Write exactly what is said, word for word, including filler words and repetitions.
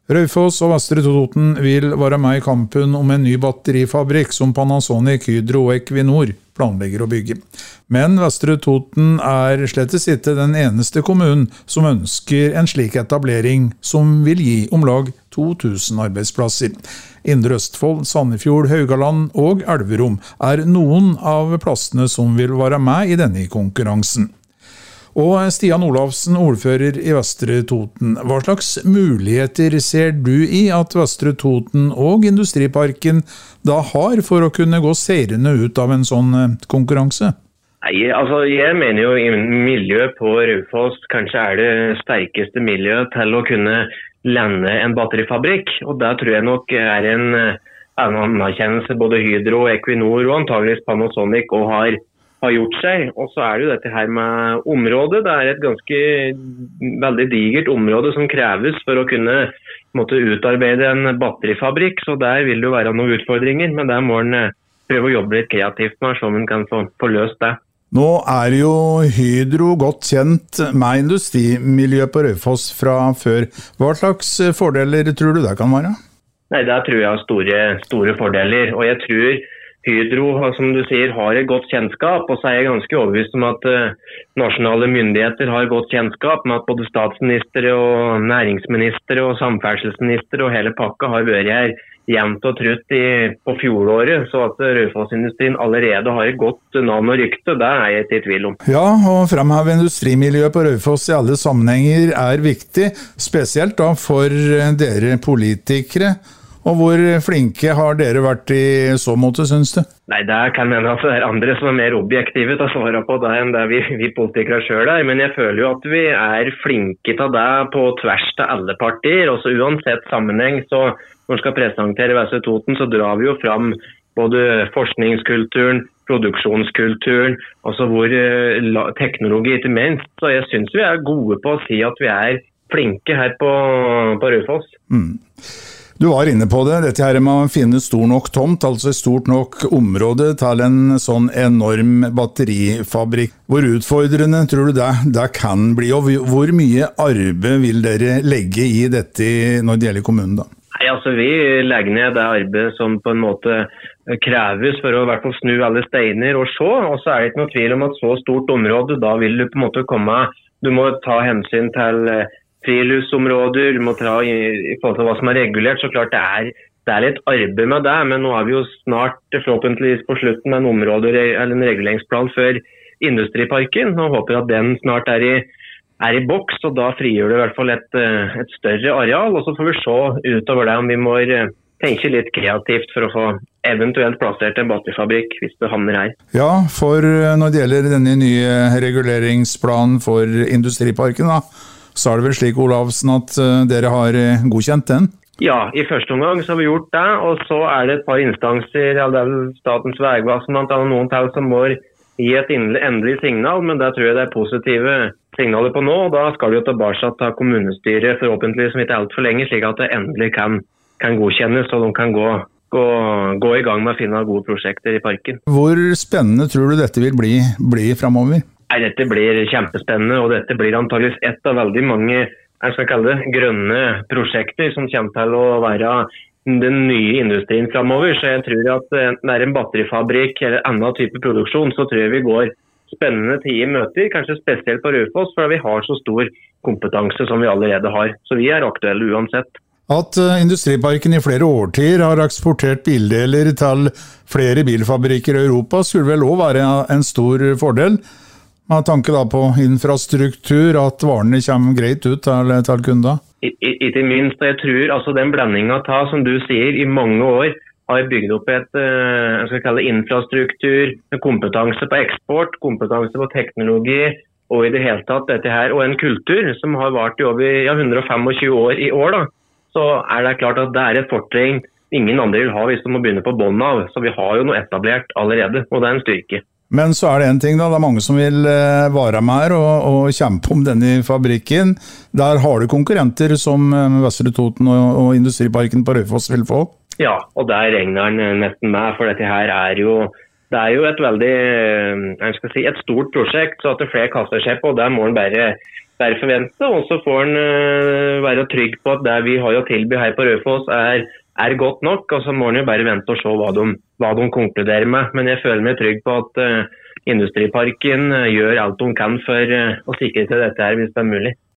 Raufoss og Vestre Toten vil være med i kampen om en ny batterifabrikk som Panasonic, Hydro og Equinor planlegger å bygge. Men Vestre Toten er slettes ikke den eneste kommunen som ønsker en slik etablering som vil gi om lag to tusen arbeidsplasser. Indre Østfold, Sandefjord, Haugaland og Elverum er noen av plassene som vil være med i denne konkurransen. Og Stian Olafsen, ordfører i Vestre Toten, hva slags muligheter ser du i at Vestre Toten og Industriparken da har for å kunne gå seirende ut av en sånn konkurranse? Nei, altså jeg mener jo i miljøet på Raufoss kanskje er det sterkeste miljøet til å kunne lande en batterifabrikk, og der tror jeg nok er en, en anerkjennelse både Hydro, Equinor og antageligvis Panasonic og har har gjort seg, og så er det jo dette her med området. Det er et ganske veldig digert område som kreves for å kunne måtte utarbeide en batterifabrikk, så der vil det jo være noen utfordringer, men der må en prøve å jobbe litt kreativt med, så man kan få, få løst det. Nå er jo Hydro godt kjent med industrimiljøet på Raufoss fra før. Hva slags fordeler tror du det kan være? Nei, der tror jeg har store, store fordeler, og jeg tror Hydro, som du sier, har et godt kjennskap, og så er jeg ganske overbevist om at uh, nasjonale myndigheter har godt kjennskap med at både statsminister og næringsminister og samferdselsminister og hele pakka har vært her jevnt og trutt i, på fjoråret, så at Raufoss-industrien allerede har et godt navn og rykte, det er jeg ikke i tvil om. Ja, og fremheve industrimiljøet på Raufoss i alle sammenhenger er viktig, spesielt da for dere politikere. Og hvor flinke har dere vært i så måte, synes du? Nei, det kan hende at det er andre som er mer objektive til å svare på det enn det vi, vi politikere selv er. Men jeg føler jo at vi er flinke til det på tvers til alle partier. Også uansett sammenheng, så når vi skal presentere Vestre Toten, så drar vi jo fram både forskningskulturen, produksjonskulturen, også hvor uh, teknologi ikke minst. Så jeg synes vi er gode på å si at vi er flinke her på, på Raufoss. Mm. Du var inne på det, dette her med å finne stor nok tomt, altså et stort nok område til en sånn enorm batterifabrikk. Hvor utfordrende tror du det, det kan bli, og hvor mye arbeid vil dere legge i dette når det gjelder kommunen da? Nei, altså vi legger ned det arbeidet som på en måte kreves for å i hvert fall snu alle steiner og se, og så er det ikke noe tvil om at så stort område, da vil du på en måte komme, du må ta hensyn til friluftsområder, du må ta i, i forhold til hva som er regulert, så klart det er, det er litt arbeid med det, men nå er vi jo snart forhåpentligvis på slutten med en område eller en reguleringsplan for Industriparken, og håper at den snart er i, er i boks, og da frigjør det i hvert fall et, et større areal, og så får vi se utover det om vi må tenke litt kreativt for å få eventuelt plassert en batterifabrikk hvis det havner her. Ja, for når det gjelder denne nye reguleringsplanen for Industriparken da, så er det vel slik, Olafsen, at dere har godkjent den? Ja, i første omgang så har vi gjort det, og så er det et par instanser, ja, det er vel Statens Vegvesen, blant annet noen til som må gi et endelig signal, men det tror jeg det er positive signaler på nå, og da skal vi jo tilbake til kommunestyret, forhåpentlig som ikke er alt for lenge, slik at det endelig kan, kan godkjennes, og de kan gå, gå, gå i gang med å finne gode prosjekter i parken. Hvor spennende tror du dette vil bli, bli fremover? Nei, dette blir kjempespennende, og dette blir antageligvis et av veldig mange, jeg skal kalle det, grønne prosjekter som kommer til å være den nye industrien fremover. Så jeg tror at det er en batterifabrikk eller annen type produksjon, så tror jeg vi går spennende tid i møter, kanskje spesielt på Raufoss, for vi har så stor kompetanse som vi allerede har. Så vi er aktuelle uansett. At Industriparken i flere årtier har eksportert bildeler til flere bilfabrikker i Europa skulle vel også være en stor fordel. Med tanke da på infrastruktur, at varene kommer greit ut til, til kunder? Ikke minst, jeg tror altså den blandingen av, som du sier, i mange år har bygd opp et jeg skal kalle det infrastruktur, kompetanse på eksport, kompetanse på teknologi, og i det hele tatt dette her, og en kultur som har vart i over ja, hundre og tjuefem år i år, da, så er det klart at det er et fortrinn ingen andre vil ha hvis de må begynne på bånd av, så vi har jo noe etablert allerede, og det er en styrke. Men så er det en ting da, det er mange som vil være med her og, og kjempe om denne fabrikken. Der har du konkurrenter som Vestre Toten og, og Industriparken på Raufoss vil få? Ja, og der regner den nesten med, for dette her er jo, det er jo et veldig, jeg skal si, et stort prosjekt, så at det flere kaster seg på, der må den bare bare forvente, og så får han uh, være trygg på at det vi har å tilby her på Raufoss er, er godt nok, og så må han jo bare vente og se hva de, hva de konkluderer med. Men jeg føler meg trygg på at uh, Industriparken uh, gjør alt de kan for uh, å sikre til dette her hvis det er mulig.